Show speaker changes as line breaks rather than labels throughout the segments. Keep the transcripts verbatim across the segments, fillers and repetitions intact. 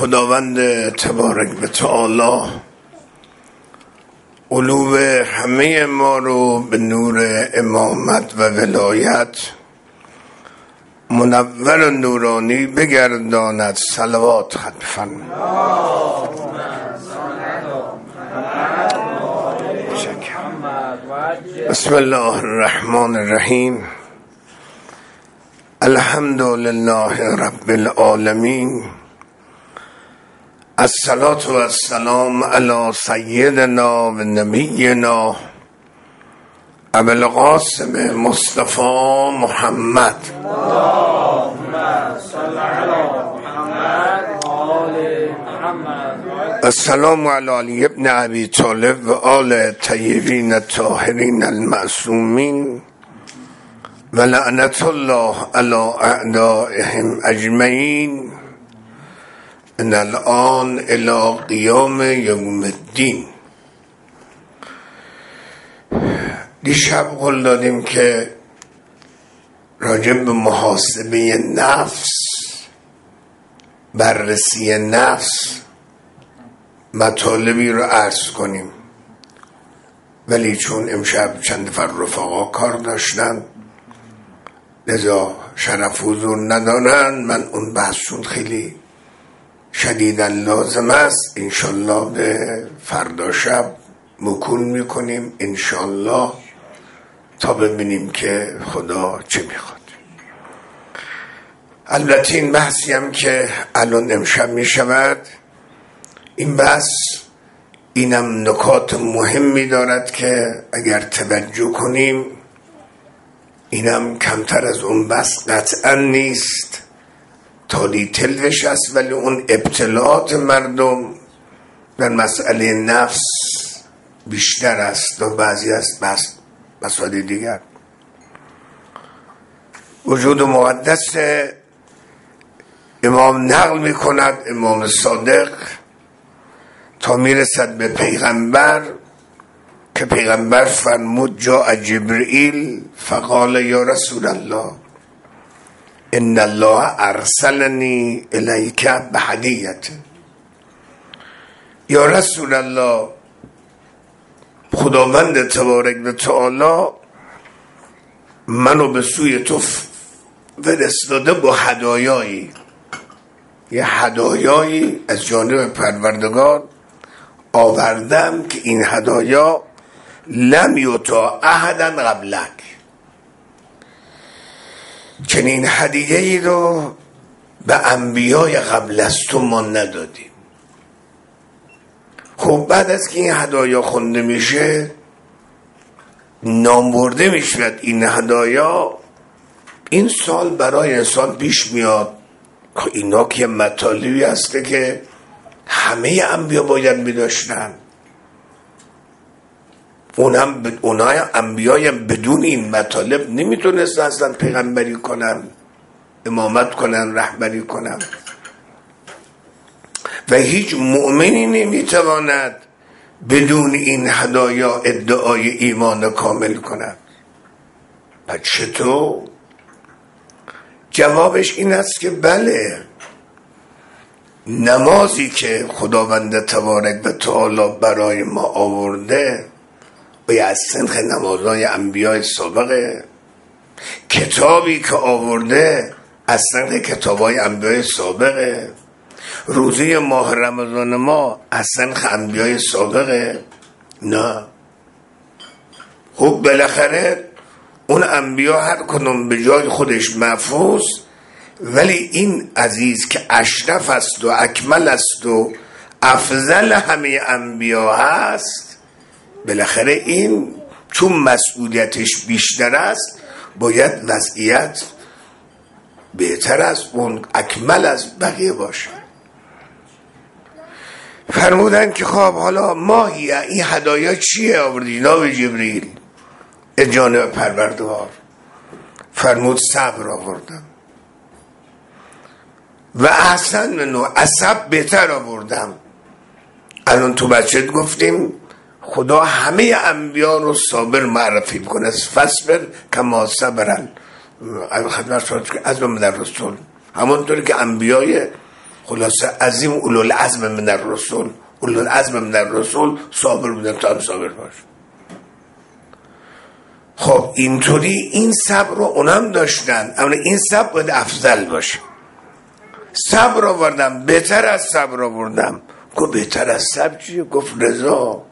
خداوند تبارک و تعالی قلوب همه ما رو به نور امامت و ولایت منور و نورانی بگرداند. صلوات ختم فرمایید. بسم الله الرحمن الرحیم. الحمد لله رب العالمین. الصلاة و السلام علی سیدنا و نبینا ابو القاسم مصطفی محمد.
اللهم صل علی محمد و آل محمد.
السلام علی علی ابن ابی طالب و آل طیبین الطاهرین المعصومین و لعنت الله علی اعدائهم اجمعین ان الان الى قیام یوم الدین. دیشب قول دادیم که راجع به محاسبه نفس، بررسی نفس مطالبی رو عرض کنیم، ولی چون امشب چند نفر رفقا کار داشتن لذا شرف حضور ندارن، من اون بحثون خیلی شدیداً لازم است. انشالله به فردا شب مکون میکنیم انشالله تا ببینیم که خدا چه میخواد. البته این بحثی هم که الان امشب میشود، این بحث اینم نکات مهمی دارد که اگر توجه کنیم اینم کمتر از اون بحث قطعا نیست، تا دیتیلش است، ولی اون ابتلاعات مردم در مسئله نفس بیشتر است و بعضی است بس مسئله دیگر. وجود مقدس امام نقل می کند، امام صادق، تا می رسد به پیغمبر که پیغمبر فرمود جاء جبرئیل فقال یا رسول الله ان الله ارسلنی الیک بهدیت. یا رسول الله، خداوند تبارک و تعالی منو به سوی تو فرستاده با هدایایی، یه هدایایی از جانب پروردگار آوردم که این هدایا لم یعطا احدا قبلک، چنین هدیه‌ای رو به انبیای قبل از تو ما ندادیم. خب بعد از که این هدایا خونده میشه نام برده میشود این هدایا، این سال برای انسان پیش میاد که اینا که مطالبی هسته که همه انبیا باید میداشتن، اونم اونای انبیای بدون این مطالب نمیتونست اصلا پیغمبری کنن، امامت کنن، رهبری کنن، و هیچ مؤمنی نمیتواند بدون این هدایا ادعای ایمان کامل کند. پس چطور؟ جوابش این است که بله، نمازی که خداوند تبارک و تعالی برای ما آورده و از سنخ نمازهای انبیای سابقه، کتابی که آورده از سنخ کتابهای انبیای سابقه، روزه ماه رمضان ما از سنخ انبیای سابقه. نه، خب بالاخره اون انبیا هر کنون به جای خودش محفوظ، ولی این عزیز که اشرف است و اکمل است و افضل همه انبیا هست، بالاخره این چون مسئولیتش بیشتر است باید وضعیت بهتر از اون، اکمل از بقیه باشه. فرمودن که خب حالا ماهی این هدایا چیه آوردی جناب جبرئیل از جانب پروردگار؟ فرمود صبر آوردم و احسن منو عصب بهتر آوردم. الان تو بچت گفتیم خدا همه انبیا رو صابر معرفی میکنه، فصبر کما صبرن از من در رسول، همونطوری که انبیای خلاصه عظیم اولوالعزم من الرسول، اولوالعزم من الرسول صابر بودن، تا هم صابر باش. خب اینطوری این صبر رو اونم داشتن، اما این صبر باید افضل باشه. صبر آوردم، بهتر از صبر آوردم. گفت بهتر از صبر چیه؟ گفت رضا،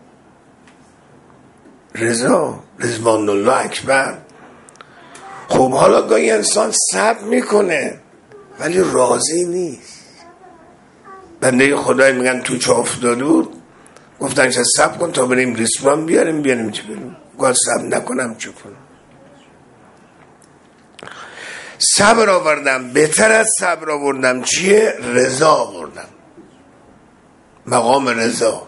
رضا، رضوان الله اکبر. خب حالا گاهی انسان صبر میکنه ولی راضی نیست. بنده خدای میگن تو چه افتاده بود، گفتن چه صبر کن تا بریم ریسمان بیاریم بیاریم چه بریم. گفت صبر نکنم چه کنم؟ صبر آوردم، بهتر از صبر آوردم چیه؟ رضا آوردم، مقام رضا.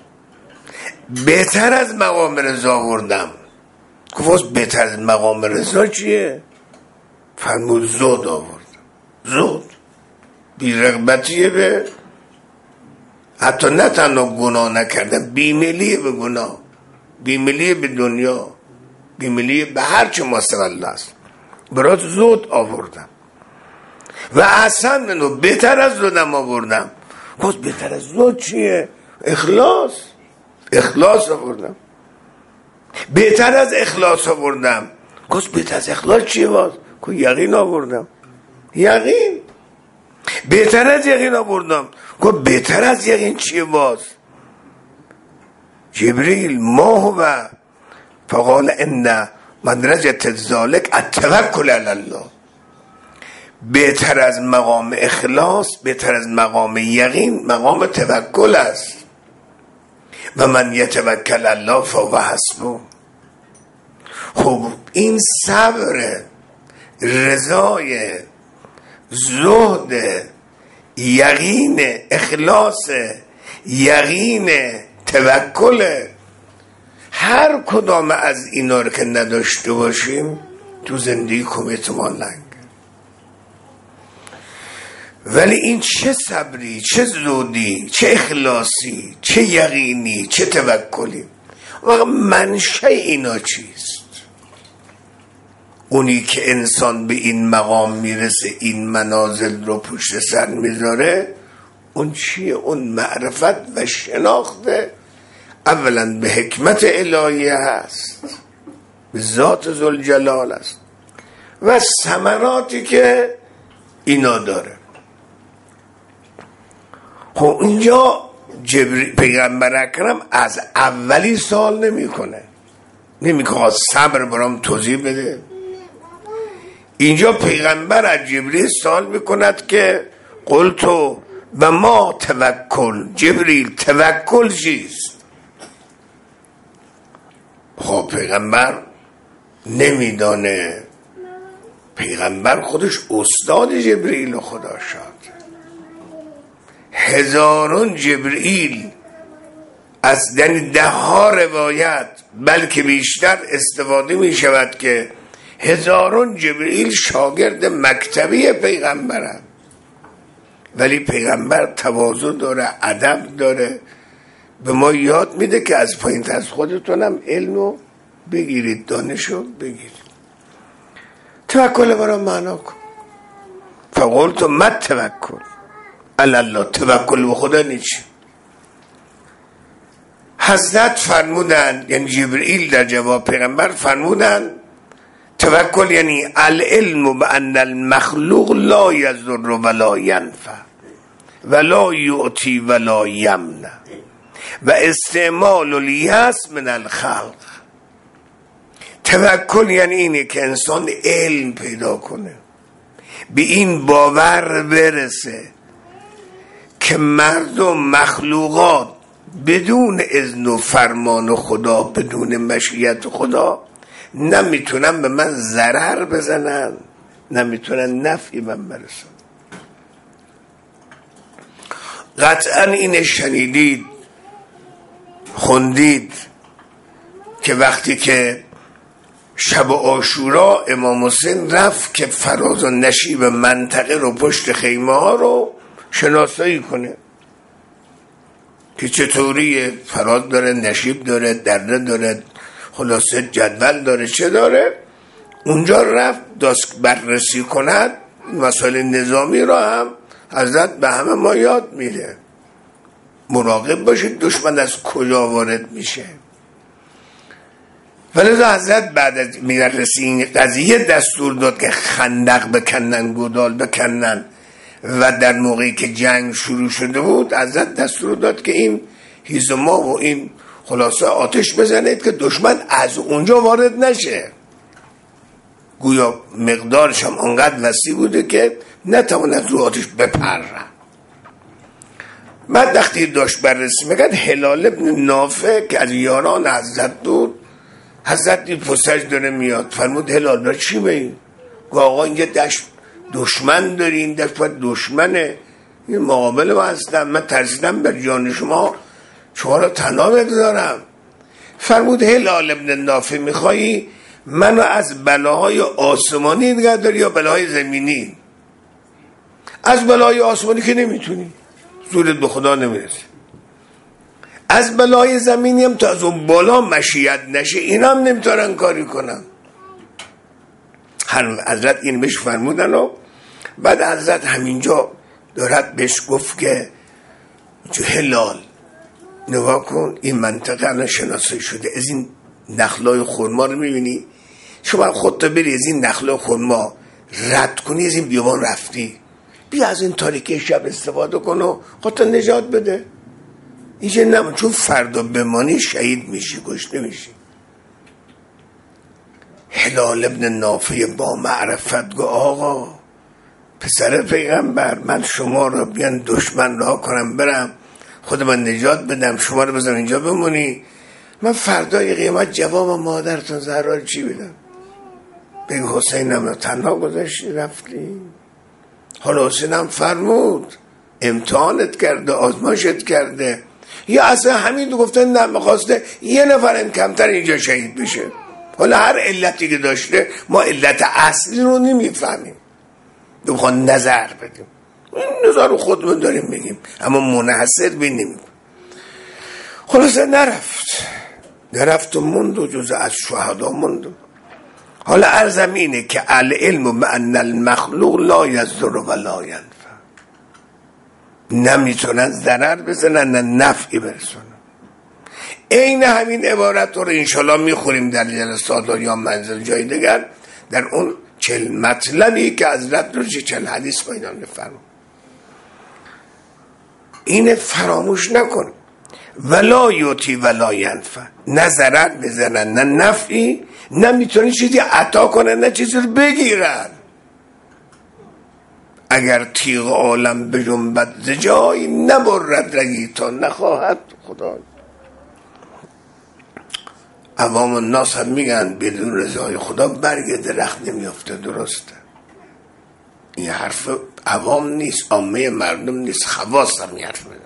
بهتر از مقام رضا آوردم. گفت بهتر از مقام رضا چیه؟ فرمود زود آوردم. زود بی‌رغبتیه، به حتی نه تنها گناه نکردم، بیملیه به گناه، بیملیه به دنیا، بیملیه به هر چه ماسر الله است. برات زود آوردم. و احسن منو، بهتر از زودم آوردم. گفت بهتر از زود چیه؟ اخلاص، اخلاص آوردم. بهتر از اخلاص آوردم. گفت بهتر از اخلاص چیه باز؟ گفت یقین آوردم، یقین. بهتر از یقین آوردم. گفت بهتر از یقین چیه باز؟ جبریل ما هو فقال ان مدرجة ذلك التوکل علی الله. بهتر از مقام اخلاص، بهتر از مقام یقین مقام توکل است. و من یتوکل الله فهو حسبه. خب این صبر، رضای، زهد، یقین، اخلاص، یقین، توکل، هر کدام از اینا رو که نداشته باشیم تو زندگی کمیتمان لنگ. ولی این چه صبری، چه زودی، چه اخلاصی، چه یقینی، چه توکلی. واقعا منشأ اینا چیست؟ اونی که انسان به این مقام میرسه، این منازل رو پشت سر میذاره، اون چیه؟ اون معرفت و شناخت اولا به حکمت الهیه هست، به ذات ذوالجلال است و ثمراتی که اینا داره. خب اینجا جبری پیغمبر اکرم از اولی سوال نمی کنه، نمی که صبر برام توضیح بده. اینجا پیغمبر از جبریل سوال میکند که قلتو و ما توکل، جبریل توکل چیست؟ خب پیغمبر نمیدانه، پیغمبر خودش استاد جبریل خدا شد. هزارون جبریل از یعنی ده ها روایت بلکه بیشتر استفاده می شود که هزارون جبریل شاگرد مکتبی پیغمبرن، ولی پیغمبر تواضع داره، ادب داره، به ما یاد میده که از پایین از خودتونم علمو بگیرید، دانشو بگیرید. توکل برای معنا کن. فقلت ما توکل علی الله، توکل به خدا نیچه. حضرت فرمودن، یعنی جبرئیل در جواب پیغمبر فرمودن توکل یعنی العلم بان المخلوق لا یضر ولا ینفع ولا یعطی ولا یمنع و استعمال الیأس من الخلق. توکل یعنی اینه که انسان علم پیدا کنه، به این باور برسه که مردم، مخلوقات بدون اذن و فرمان خدا، بدون مشیت خدا نمیتونن به من ضرر بزنن، نمیتونن نفعی من برسن. قطعا این شنیدید، خوندید که وقتی که شب عاشورا امام حسین رفت که فراز و نشیب منطقه رو، پشت خیمه ها رو شناسایی کنه که چطوری فراز داره، نشیب داره، دره داره، خلاصه جدول داره، چه داره. اونجا رفت دست بررسی کند، مسائل نظامی را هم حضرت به همه ما یاد میده مراقب باشید دشمن از کجا وارد میشه. ولی حضرت بعد از میرسی این قضیه دستور داد که خندق بکنن، گودال بکنن و در موقعی که جنگ شروع شده بود حضرت دستور داد که این هیزما و این خلاصه آتش بزنید که دشمن از اونجا وارد نشه. گویا مقدارش هم انقدر وسیع بوده که نتواند رو آتش بپره. بعد وقتی داشت بررسی میکرد هلال ابن نافع که از یاران حضرت بود، حضرت دید پسرش داره میاد، فرمود هلال برای چی بایی؟ گفت آقا اینجا دشت دشمن داری، این دشت باید دشمنه، این مقابل ما هستم، من ترسیدم بر جان شما شما را تنها بگذارم. فرمود هلال ابن نافع میخوایی منو از بلاهای آسمانی نگه داری یا بلاهای زمینی؟ از بلاهای آسمانی که نمیتونی، زورت به خدا نمیرسی. از بلاهای زمینی هم تا از اون بالا مشیت نشه اینا هم نمیتونن کاری کنن. هر حضرت این بهش فرمودن و بعد حضرت همینجا دارد بهش گفت که هلال نگاه کن این منطقه الان شناسایی شده، از این نخلای خرما رو میبینی، شما خودت بری از این نخلای خرما رد کنی، از این بیابان رفتی، بیا از این تاریکی شب استفاده کن و خودت نجات بده. اینجا نمون، چون فردا بمانی شهید میشی، کشته میشی. هلال ابن نافع با معرفت گو آقا پسر پیغمبر من شما رو بیان دشمن راه کنم برم خود من نجات بدم، شما رو بذارم اینجا بمونی، من فردای قیامت جواب مادرتون زهرا چی بدم؟ بگو حسینم رو تنها گذاشتی رفتی. حالا حسینم فرمود امتحانت کرده، آزمایشت کرده، یا اصلا همین دو گفتن نه میخواسته یه نفرم کمتر اینجا شهید بشه. حالا هر علتی که داشته ما علت اصلی رو نمیفهمیم، بخوان نظر بدیم، این نظر رو خودمون داریم بگیم اما منحصر بینیم. خلاصه نرفت نرفت و موند و جز از شهدا موند. حالا عرضم اینه که العلم بأن المخلوق لا یضر ولا ینفع، نمیتونن ضرر بزنن نه نفعی برسونن. این همین عبارت رو انشالله میخوریم در جلسات یا منزل جای دیگر در اون چل مطلبی که حضرت رو چل حدیث بایدان میفرمون. این فراموش نکن. ولا یوتی ولا ینفع، نه ضرر بزنن نه نفعی، نه میتونی چیزی عطا کنن نه چیزی رو بگیرن. اگر تیغ عالم بجنبد ز جای، نبرد رگی تا نخواهد خدا. عوام الناس هم میگن بدون رضای خدا برگ درخت نمیافته. درسته، این حرف عوام نیست، عامه مردم نیست، خواص هم حرف میزن.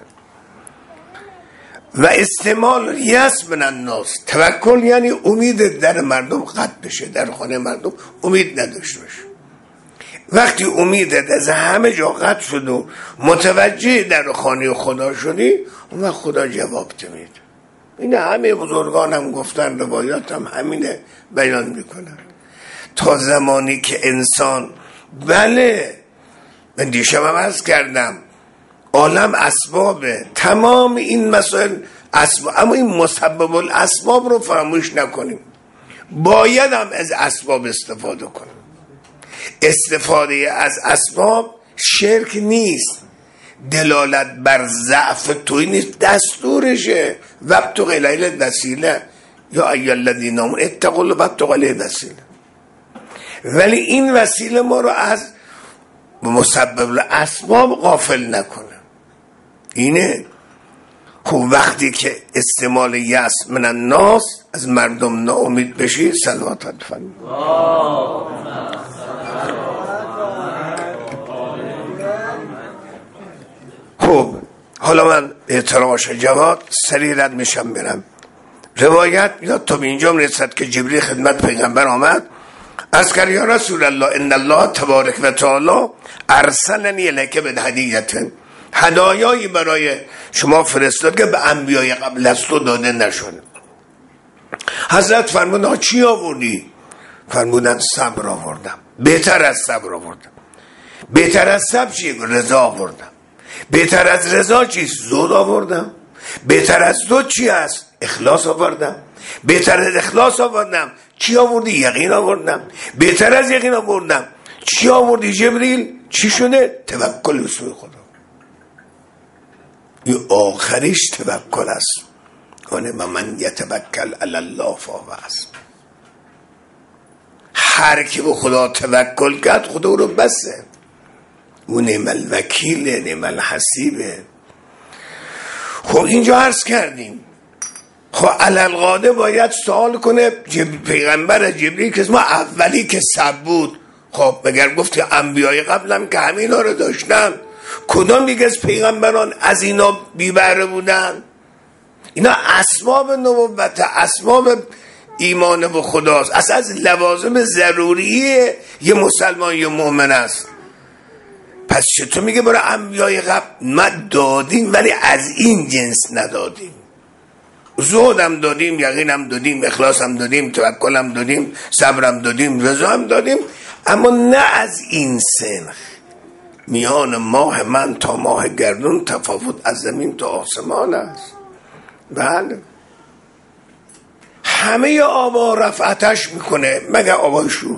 و استعمال یأس من الناس، توکل یعنی امید در مردم قطع بشه، در خانه مردم امید نداشته باشه. وقتی امیدت از همه جا قطع شد و متوجه در خانه خدا شدی، اون وقت خدا جواب میده. این همه بزرگان هم گفتن، روایات هم همینه بیان میکنن. تا زمانی که انسان، بله من دیشب هم عرض کردم عالم اسبابه، تمام این مسائل اسباب، اما این مسبب الاسباب رو فراموش نکنیم. باید هم از اسباب استفاده کنیم. استفاده از اسباب شرک نیست، دلالت بر ضعف توی نیست، دستورشه. وابتغ الیه الوسیله یا ایها الذین آمنوا اتقوا الله وابتغوا الیه الوسیله. ولی این وسیله ما رو از مسبب الاسباب غافل نکنه. اینه خب وقتی که استعمال یأس من الناس، از مردم ناامید بشی، صلوات فرمایید. خب حالا من احتراش جواد سریع رد میشم برم. روایت یاد تا به اینجا میرسد که جبریل خدمت پیغمبر آمد، از کرد یا رسول الله ان الله تبارک و تعالی ارسلنی الیک بالهدیه، هدایایی برای شما فرستاد که به انبیای قبل از تو داده نشده. حضرت فرمودن چی آوردی؟ فرمودن صبر آوردم، بهتر از صبر آوردم. بهتر از صبر چی؟ رضا آوردم. بهتر از رضا چی؟ زهد آوردم. بهتر از زهد چی است؟ اخلاص آوردم. بهتر از اخلاص آوردم چی آوردی؟ یقین آوردم. بهتر از یقین آوردم چی آوردی جبریل؟ چی شده؟ توکل به سوی خدا. این آخریش توکل است. کنه و من یتوکل علی الله فهو حسبه. هر کی به خدا توکل کرد خدا او رو بسه. او نعم الوکیل نعم الحسیبه. خب اینجا عرض کردیم خب علالقاده باید سوال کنه پیغمبر جبریل که ما اولی که سب بود. خب مگر گفتی انبیای قبلم که همینا رو داشتن، کدام دیگه از پیغمبران از اینا بی بهره بودن؟ اینا اسباب نبوت، اسباب ایمان به خداست، اصلا از لوازم ضروریه یه مسلمان یه مؤمن است. پس چطور میگه برای انبیای قبل ما دادیم ولی از این جنس ندادیم؟ زهدم دادیم، یقینم دادیم، اخلاصم دادیم، توکلم دادیم، صبرم دادیم، رضام دادیم، اما نه از این سنخ. میان ماه من تا ماه گردون تفاوت از زمین تا آسمان است. بله همه آبا رفعتش میکنه مگر آبای شور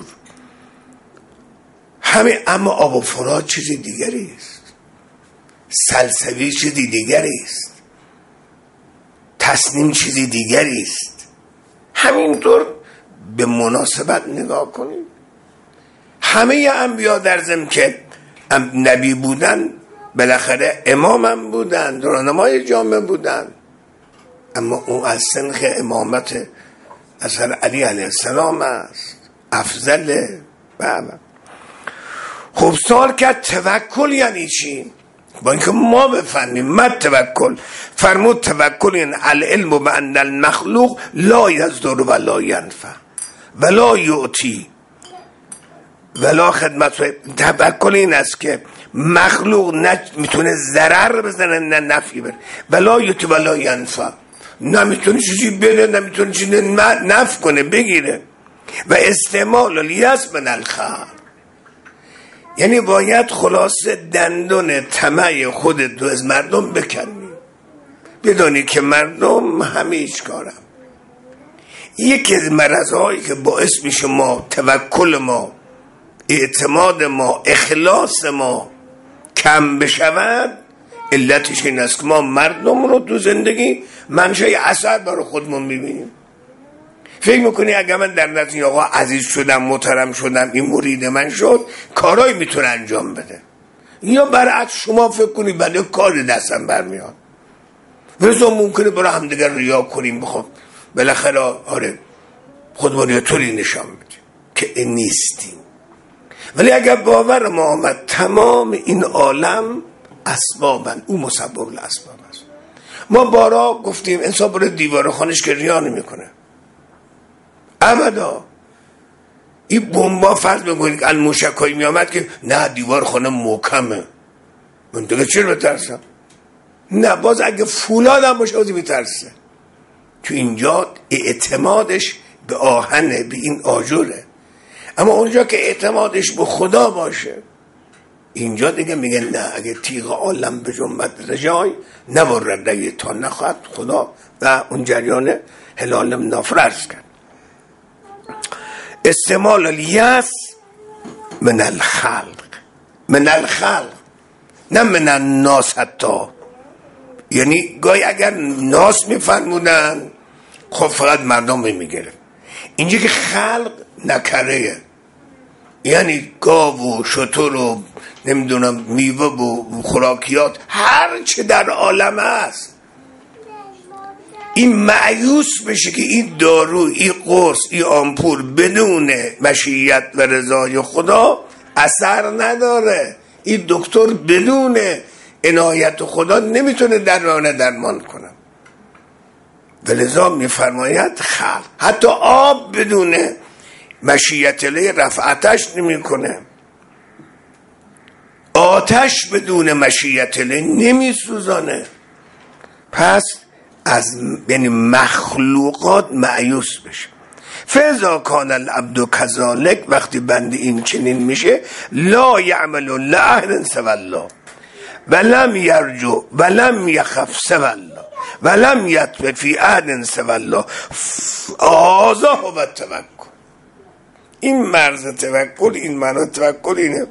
همه، اما آب فرات چیزی دیگری است، سلسبیل چیزی دیگری است، تسنیم چیزی دیگری است. همینطور به مناسبت نگاه کنید. همه انبیا در ضمن که نبی بودن بالاخره امامم بودن، راهنمای جامعه بودن، اما اون از سنخ امامت اثر علی علیه السلام است، افضله. بله خب سوال کرد توکل یعنی چی؟ با اینکه ما بفهمیم. ما توکل فرمود توکل یعنی العلم بان المخلوق لا یضر ولا ینفع ولا یعطی ولا خدمت. توکل این است که مخلوق نه میتونه ضرر بزنه نه نفعی بره، ولا یعطی ولا ینفع، نه میتونه چیزی بده نه میتونه چیزی نفع کنه بگیره. و استعمال الیأس من الخلق، یعنی باید خلاصه دندون طمع خودت رو از مردم بکنی، بدانی که مردم همه هیچ کارم. یکی از مرضهایی که باعث میشه ما توکل ما، اعتماد ما، اخلاص ما کم بشود، علتش این است که ما مردم رو تو زندگی منشأ اثر برای خودمون میبینیم. فکر میکنی اگر من در نتیجه آقا عزیز شدم، محترم شدم، این مرید من شد، کارایی میتونه انجام بده، یا برعکس شما فکر کنی بله کار دستم برمیاد. ولی ممکنه برای همدیگر ریا کنیم، بخوام بالاخره آره خودمون یا طوری نشان بدیم که این نیستیم. ولی اگر باور ما آمد تمام این عالم اسبابن، او مسبب الاسباب است. ما بارا گفتیم انسان برای دیوار خانش که ریا نمیکنه ابدا. این بمبا فرض بکنید که الموشکایی می آمد که نه دیوار خانه محکمه، من دیگه چرا بترسم؟ نه باز اگه فولاد هم باشه بازی میترسه. تو اینجا اعتمادش به آهنه، به این آجوره. اما اونجا که اعتمادش به خدا باشه، اینجا دیگه میگه نه اگه تیغ عالم به جنبت رجای نبرده تا نخواهد خدا، و اون جریان هلالم نافرز کرد. استعمال الیأس من الخلق، من الخلق نه من الناس. حتی یعنی گاهی اگر ناس میفرمودن خب فقط مردم میگیره. اینجا که خلق نکره، یعنی گاو و شتر و نمیدونم میوه و خوراکیات هر چه در عالم هست، این مایوس بشه که این دارو، این قرص، این آمپول بدون مشیت و رضای خدا اثر نداره. این دکتر بدون عنایت خدا نمیتونه درمان درمان کنه. ولذا میفرماید خلق، حتی آب بدون مشیت لی رفعتش نمی کنه، آتش بدون مشیت لی نمی سوزانه. پس از یعنی مخلوقات مایوس بشه. فاذا کان العبد کذالک، وقتی بنده این چنین میشه، لا یعمل لعهد سوی الله ولم یرجو ولم یخف سوی الله ولم یطمع فی عهد سوی الله، هذا هو التوکل. این مرز توکل، این معنی توکل اینه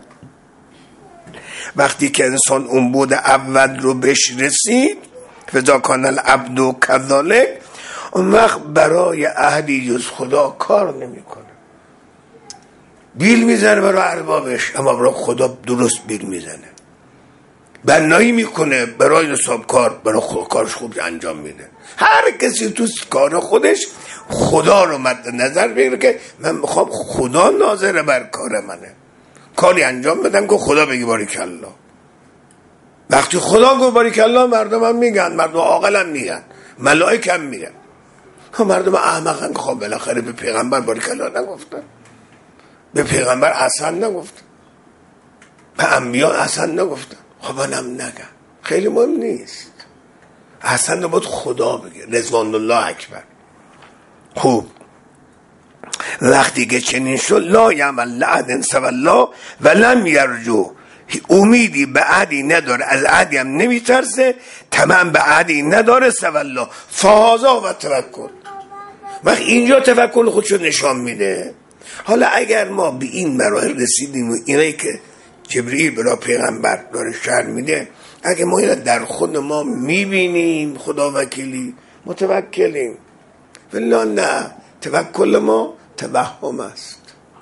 وقتی که انسان اون بود اول رو بهش رسید، فاذا کان العبد کذالک، اون وقت برای احدی جز خدا کار نمیکنه. بیل میزنه برای اربابش، اما برای خدا درست بیل میزنه. بنایی میکنه برای نصاب کار، برای خدا کارش خوب انجام میده. هر کسی تو کار خودش خدا رو مد نظر بگیره که من میخوام خدا ناظر بر کار منه، کاری انجام بدم که خدا بگی باریکالله. وقتی خدا گفت باریکالله، مردم هم میگن، مردم عاقل هم میگن، ملائک هم میگن. مردم احمقن که خب بالاخره به پیغمبر باریکالله نگفتن، به پیغمبر احسن نگفتن، به انبیا احسن نگفتن. خب منم نگم، خیلی مهم نیست. احسن نبود خدا بگه، رضوان الله اکبر. خوب وقتی که چنین شد، لا یعمل لعهد سوی الله ولم یرجو، امیدی به عهدی نداره، از عهدی هم نمیترسه، تمام به عهدی نداره، سوی الله، فهذا و توکل. وقت اینجا توکل خودشو نشان میده. حالا اگر ما به این مراحل رسیدیم و اینایی که جبرئیل برای پیغمبر داره شرح میده، اگه ما اینا در خود ما میبینیم، خدا وکیلی متوکلیم. ولی نه، توکل ما توهم است،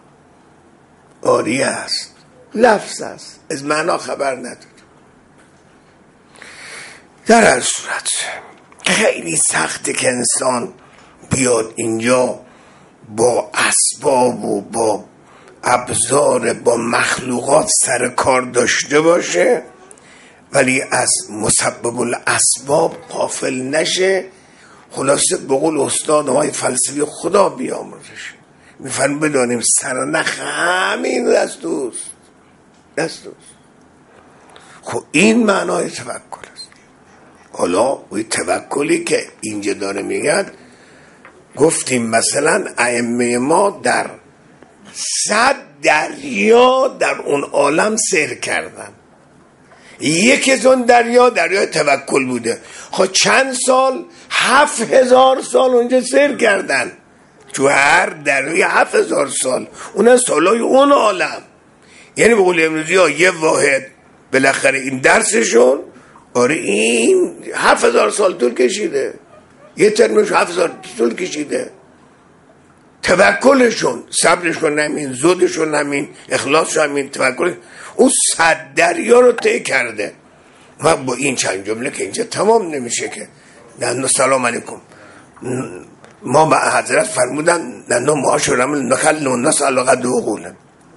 آریه است، لفظ است، از معنا خبر نداره. در هر صورت خیلی سخته که انسان بیاد اینجا با اسباب و با ابزار، با مخلوقات سر کار داشته باشه، ولی از مسبب الاسباب غافل نشه. خلاصه به قول استاد های فلسفی خدا بیامرزش، میفرم بدانیم سرنخ همین دست دوست دست دوست. خب این معنای توکل است. حالا وی توکلی که اینجا داره میگد، گفتیم مثلا ائمه ما در صد دریا در اون عالم سیر کردن، یکی از اون دریا دریای توکل بوده. خب چند سال؟ هفت هزار سال اونجا سیر کردن، تو هر دریای هفت هزار سال، اون سالای اون عالم. یعنی به قول امروزی ها یه واحد بالاخره این درسشون، آره این هفت هزار سال طول کشیده، یه ترمش هفت هزار طول کشیده. توکلشون، صبرشون همین، زودشون همین، اخلاصشون همین، توکل اون صد دریا رو طی کرده. و با این چند جمله که اینجا تمام نمیشه که نه سلام علیکم، ما با حضرت فرمودن نه معاشرم نکل نونس علاقه دو قولن.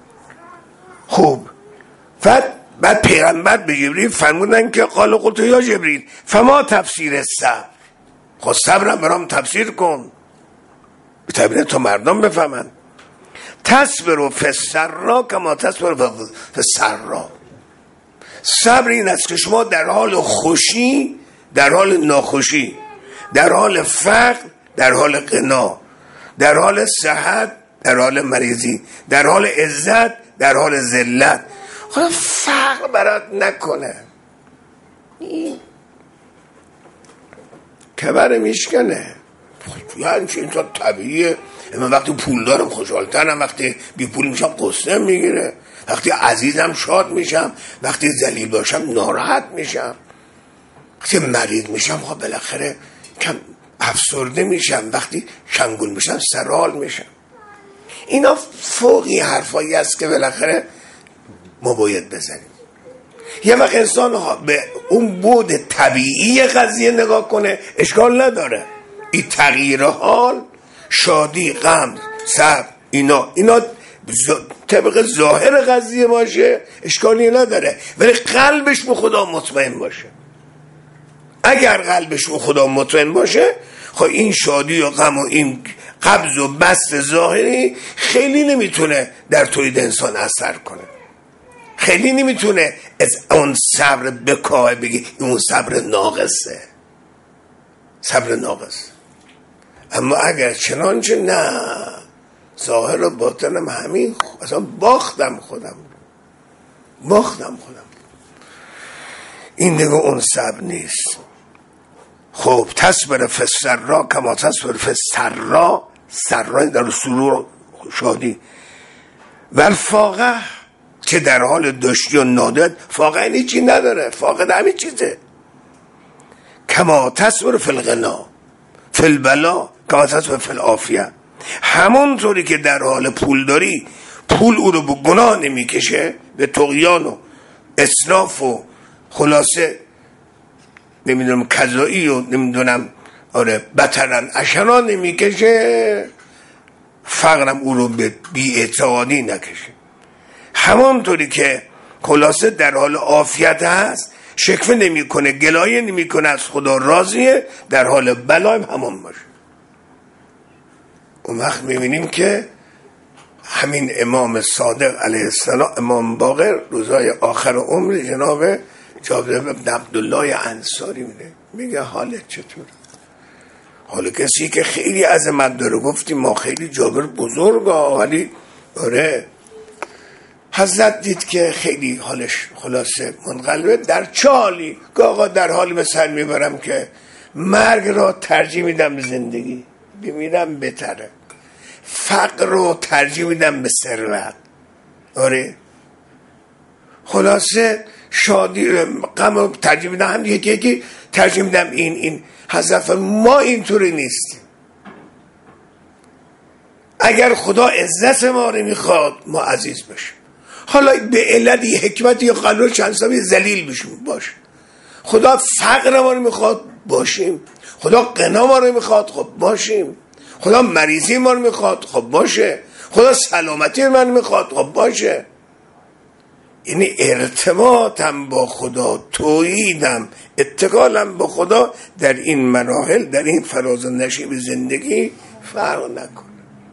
خوب بعد بعد پیغمبر به جبریل فرمودن که قال قلت یا جبریل فما تفسیر صبر، خب صبرم برام تفسیر کن، به تعبیر تو مردم بفهمن. تصبر فی السرا کما تصبر فی السرا، صبر این است که شما در حال خوشی، در حال ناخوشی، در حال فقر، در حال غنا، در حال صحت، در حال مریضی، در حال عزت، در حال ذلت، خدا فقر برات نکنه. این کبر میشکنه. یعنی چه اینطور طبیعیه. من وقتی پول دارم خوشحالترم، وقتی بی پول میشم قصه میگیره، وقتی عزیزم شاد میشم، وقتی ذلیل باشم ناراحت میشم، وقتی مریض میشم خب بالاخره کم افسرده میشم، وقتی شنگول میشم سرحال میشم. اینا فوقی حرفایی است که بالاخره ما باید بزنیم. یه وقت انسان به اون بود طبیعی قضیه نگاه کنه، اشکال نداره. این تغییر حال، شادی، غم، صبر، اینا اینا طبق ظاهر قضیه باشه، اشکالی نداره، ولی قلبش به خدا مطمئن باشه. اگر قلبش به خدا مطمئن باشه، خب این شادی و غم و این قبض و بسط ظاهری خیلی نمیتونه در تولید انسان اثر کنه، خیلی نمیتونه از اون صبر بکاه بگی اون صبر ناقصه، صبر ناقص. اما اگر چنانچه نه ظاهر و باطنم همین، اصلا باختم خودم باختم خودم این دیگه اون سب نیست. خب تصبر فسرا کما تصبر فسرا، سرا در سرور شادی، والفاقه که در حال داشتی و نادت، فاقه هیچی نداره، فاقد همین چیزه. کما تصبر فی الغنا فی البلا کما تصبر فی العافیه، همونطوری که در حال پول داری پول او رو به گناه نمیکشه، به طغیان و اسراف و خلاصه نمیدونم کذایی و نمیدونم آره بطرن اشرا نمیکشه، فقرم او رو به بی‌اعتقادی نکشه. همونطوری که خلاصه در حال عافیت هست، شکوه نمیکنه، گلایه نمیکنه، از خدا راضیه، در حال بلایم همون باشه. اون وقت میبینیم که همین امام صادق علیه السلام، امام باقر، روزای آخر عمر جناب جابر بن عبدالله انصاری میده، میگه حالت چطوره؟ حالا کسی که خیلی عظمت داره، گفتیم ما خیلی جابر بزرگه، ولی آره حضرت دید که خیلی حالش خلاصه منقلبه، در چالی که آقا در حالی به سر میبرم که مرگ را ترجیح میدم به زندگی، بمیرم بهتره، فقر رو ترجیح میدم به ثروت، آره خلاصه شادی غم رو ترجیح میدم، هم یکی یکی ترجیح میدم این این. حضرت ما اینطوری نیستیم. اگر خدا عزت ما رو میخواد ما عزیز بشیم، حالا به علتی حکمتی یا قانون چند سامی ذلیل بشیم باشه. خدا فقر ما رو میخواد باشیم، خدا غنا ما رو میخواد خب باشیم، خدا مریضی ما رو میخواد خب باشه، خدا سلامتی ما رو میخواد خب باشه. یعنی ارتباطم با خدا، توحیدم، اتکالم با خدا در این مراحل، در این فراز و نشیب زندگی فرق نکنه.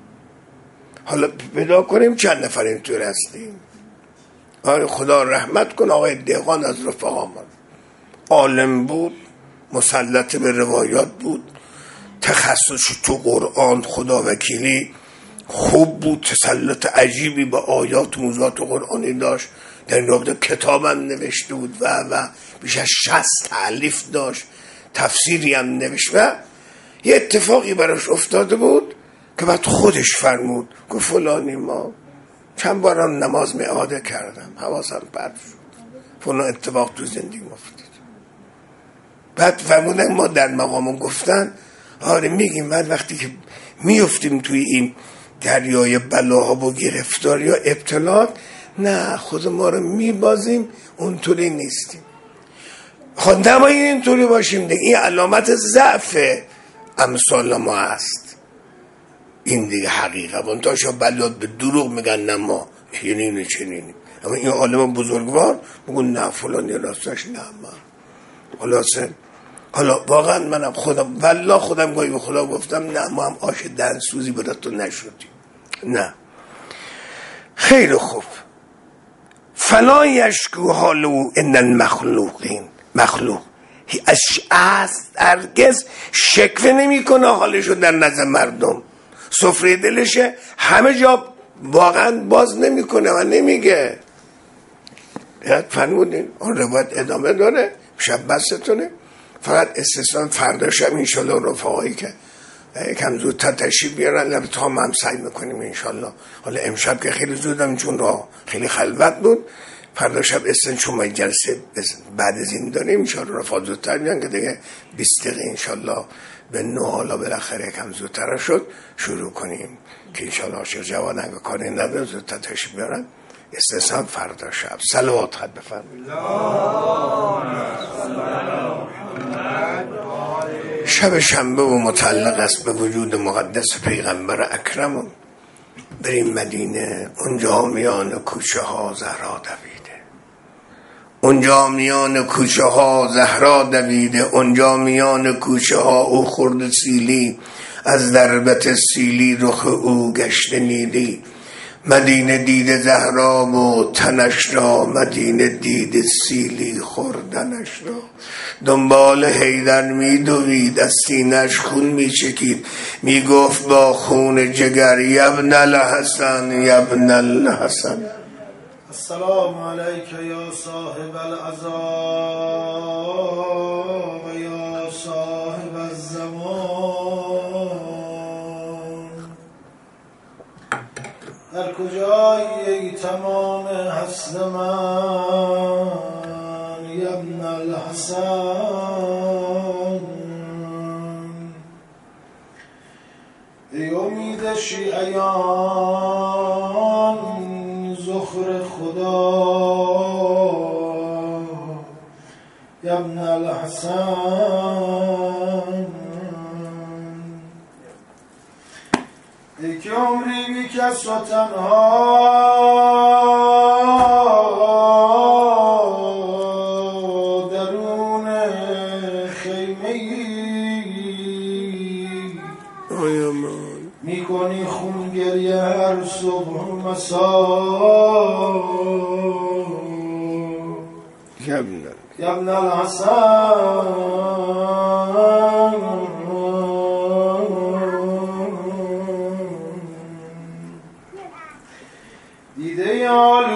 حالا پیدا کنیم چند نفر اینطور هستیم. آقای خدا رحمت کن آقای دهقان از رفقا من، عالم بود، مسلط به روایات بود، تخصص تو قرآن خدا وکیلی خوب بود، تسلط عجیبی به آیات و موضوعات قرآنی داشت، در این رابطه کتابم نوشته بود و و بیش از شصت تألیف داشت، تفسیری هم نوشت و یه اتفاقی براش افتاده بود که بعد خودش فرمود، گفت فلانی ما چند بارم نماز میعاده کردم، حواسم پرت شد، فلان اتفاق تو زندگی افتاد. بعد فرمودن ما در مقام گفتن آره میگیم بعد وقتی که میفتیم توی این دریای بلاها و گرفتاری و ابتلاات، نه خود ما رو میبازیم، اونطوری نیستیم. خود نمایی اینطوری باشیم دیگه، این علامت ضعف امثال ما هست. این دیگه حقیقه منتاشا بلاد به دروغ میگن نه ما چنینه چنینه، اما این عالم بزرگوار بگون نه فلانی راستش نه ما. خلاصه حالا واقعا منم خودم والله خودم گاهی به خدا گفتم نه ما هم آش دنسوزی برات تو نشدیم، نه خیلی خوب. فلا یشکو حالو ان المخلوقین، مخلوق از هرگز شکوه نمی کنه حالشو در نظر مردم، سفره دلشه همه جا واقعا باز نمی کنه و نمیگه. یاد فرمودین اون روایت ادامه داره، شب بستونه، فقط استثنان فردا شب انشالله رفاقایی که یکم زودتر تشریف بیارن لبتا هم هم سعی میکنیم انشالله. حالا امشب که خیلی زودم چون راه خیلی خلوت بود، فردا شب استن چون ما جلسه بعد از این داریم انشالله رفاق زودتر بیان که دیگه بیست دقیقه انشالله به نه حالا بالاخره یکم زودتر شد شروع کنیم که انشالله عاشق جوان اگه کاری نداره زودتر تشریف بیارن. استثنان فردا شب. صلوات خط بفرمایید. شب شنبه و متعلق است به وجود مقدس پیغمبر اکرم. بریم مدینه، اونجا میان کوچه ها زهرا دویده، اونجا میان کوچه ها زهرا دویده، اونجا میان کوچه ها او خورد سیلی، از دربت سیلی رخ او گشته نیلی. مدینه دیده زهرا و تنش را، مدینه دیده سیلی خوردنش را. دنبال حیدر می دوید، از سینه‌اش خون می چکید، می گفت با خون جگر یبن الحسن یبن الحسن.
السلام علیک یا صاحب العزا و یا صاحب الزمان. در کجایی ای تمام حسن من یبن الحسن؟ ای امید شیعیان ذخر خدا یبن الحسن. ای که عمری بی کس و تنها درون خیمه ای می کنی خون گریه هر صبح و مسا یبن الحسن. دیده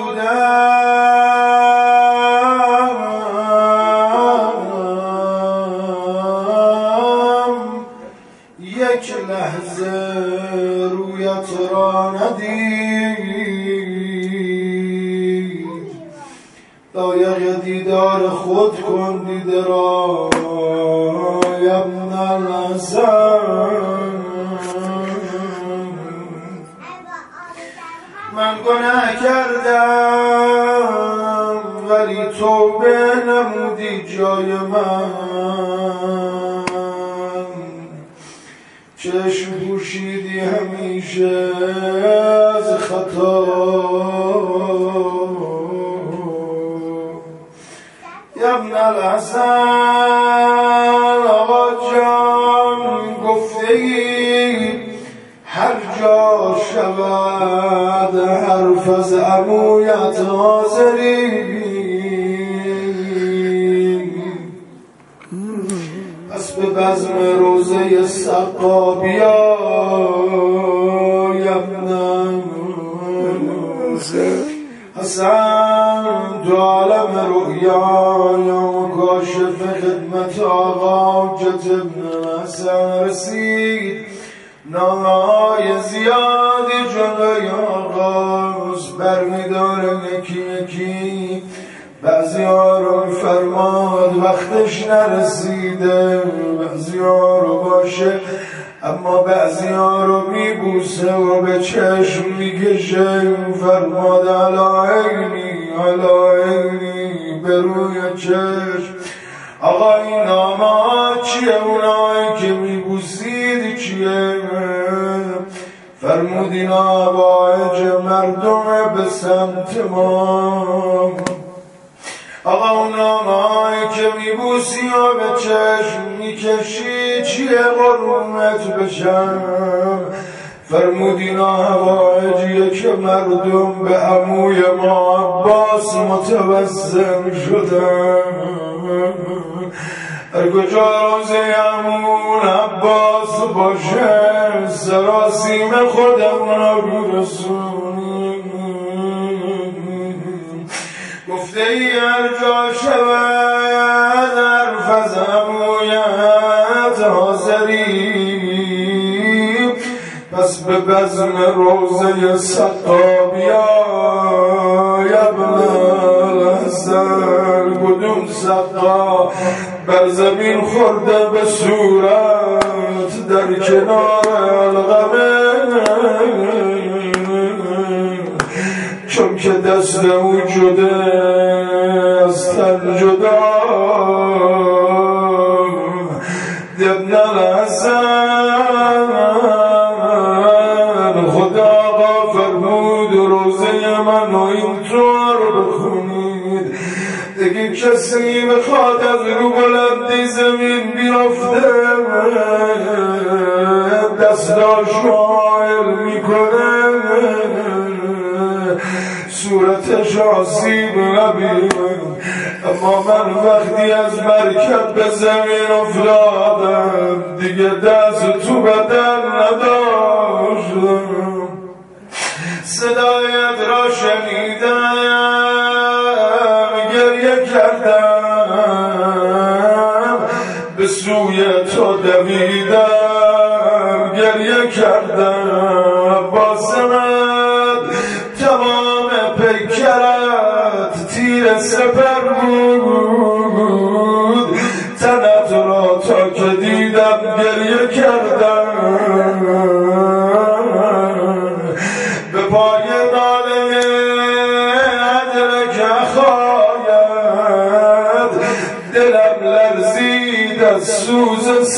آلودم یک لحظه رویت را ندید. لایق دیدار خود کن دیده را یبن الحسن. من گناه کردم ولی توبه نمودی جای من. چشم پوشیدی همیشه از خطا یبن الحسن. آقا جان گفته ای هر جا شود حرف از عمویت حاضری، پس به بزم روزه سقا بیا یبن حسن. تو عالم رؤیا کاشف خدمت آقا حجت ابن حسن رسید. نامه‌های زیادی جلوی آقاست برمی‌داره یکی یکی. بعضی ها رو فرماد وقتش نرسیده، بعضی ها رو باشه اما بعضی ها رو میبوسه و به چشم میکشه. فرماد علی عینی علی عینی به روی چشم. آقا این نامه ها چیه؟ اونایی که میبوسید چیه؟ فرمود اینا حوایج مردم به سمت ما. آقا اون نامه‌هایی که میبوسی و به چشم میکشی چیه قربونت بشم؟ فرمود اینا حوایجیه که مردم به عموی ما عباس متوسل شدن. هر کجا روزه عمون عباس باشه سراسیم خودم را برسونی. گفته ای هر جا شود حرف از عمویت حاضری، پس به بزم روزه سقا بیا یبن الحسن. کدوم سقا؟ بر زمین خورده به صورت در کنار القمه، چون که دست او جده از تن جدا یبن الحسن. خدا آقا فرمود روزه منو اینطور بخونید دیگه کسی بخواد از رو بلندی زمین بیافته دستاش مایل میکنه صورتش آسیب نبینه. اما من وقتی از مرکب به زمین افتادم دیگه دست تو بدن نداشتم. صدایت را شنیدم گریه کردم، به سوی تو دویدم گریه کردم. باسمت تمام پیکرت تیر سپر بود، تنت را تا که دیدم گریه کردم. به پای ناله ادرک خواید دلم لرزید از سوز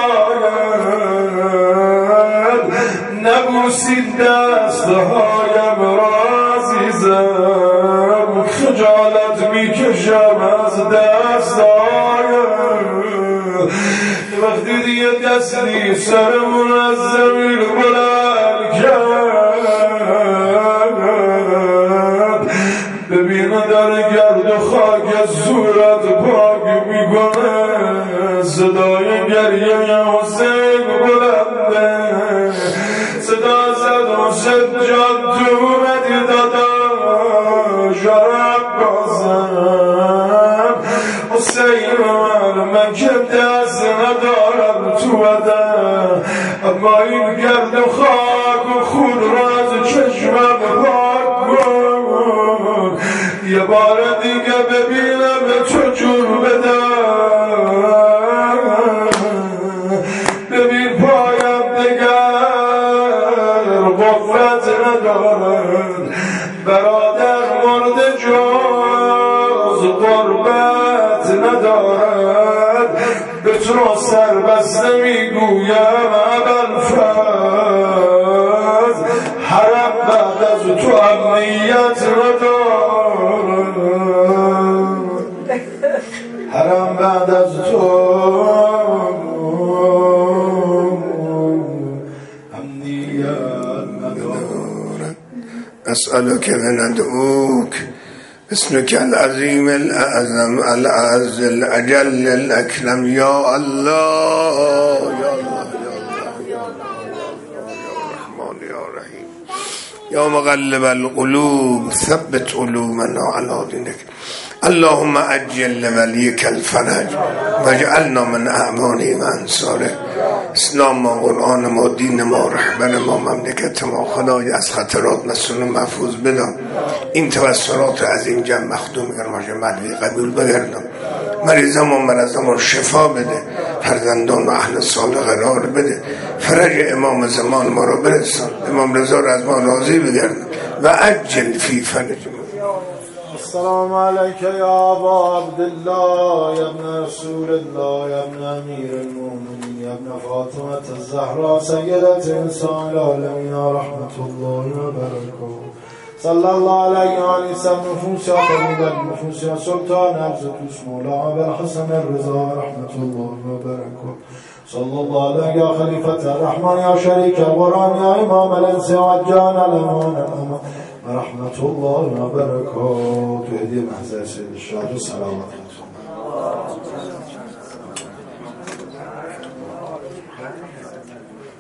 صدایت. نبوسید دستهایم را عزیزم، خجالت میکشم از دستهایم. وقتی دیگه دستی سرمون از زمین بلند کرد، ببین در گرد و خاک صورت پاک میکنه. صدای گریه حسین بلنده، صدا زد حسین جان تو اومدی داداش عباسم. حسین من من که دست ندارم تو بدن، اما این گرد و خاک و خون را از چشمم پاک کن. یه بار دیگه ببینم تو جور بدم. ببین پایم دگر قوت ندارد، برادر مرد جز قربت ندارد. به تو سر بسته میگویم ابوالفضل، حرم بعد از تو امنیت ندارد. حرم بعد از تو امنیت ندارد.
اسألك وندعوك اسمك العظيم الأعظم الأعز الأجل الأكرم يا الله يا الله يا رحمن يا رحيم يا مغلب القلوب ثبت قلوبنا على دينك. اللهم عجل لوليك الفرج واجعلنا من اعوانه و انصاره. اسلام ما، قرآن ما، دین ما، رهبر ما، مملکت ما، خدای از خطرات مسئول محفوظ بدان. این توسلات از این جمع مخدوم گرماشه مدوی قبول بگردم. مریضم و مرضم رو شفا بده، فرزندان و اهل صالح قرار بده. فرج امام زمان ما رو برسان، امام رضا رو از ما راضی بگردم و عجل فی فرج.
السلام عليك يا أبا عبد الله يا ابن رسول الله يا ابن أمير المؤمنين يا ابن فاطمة الزهراء سيدة إنسان العالمين رحمة الله وبركاته. صلى الله عليه وآله وسلم. نفوس يا طبيب النفوس يا سلطان عبزة مولا أبا الحسن الرضا رحمة الله وبركاته. صلى الله عليه يا خليفة الرحمن يا شريك القرآن يا إمام الإنس والجان الأمان الأمان رحمة الله وبركاته. هدي محزة سيد الشهر السلام عليكم.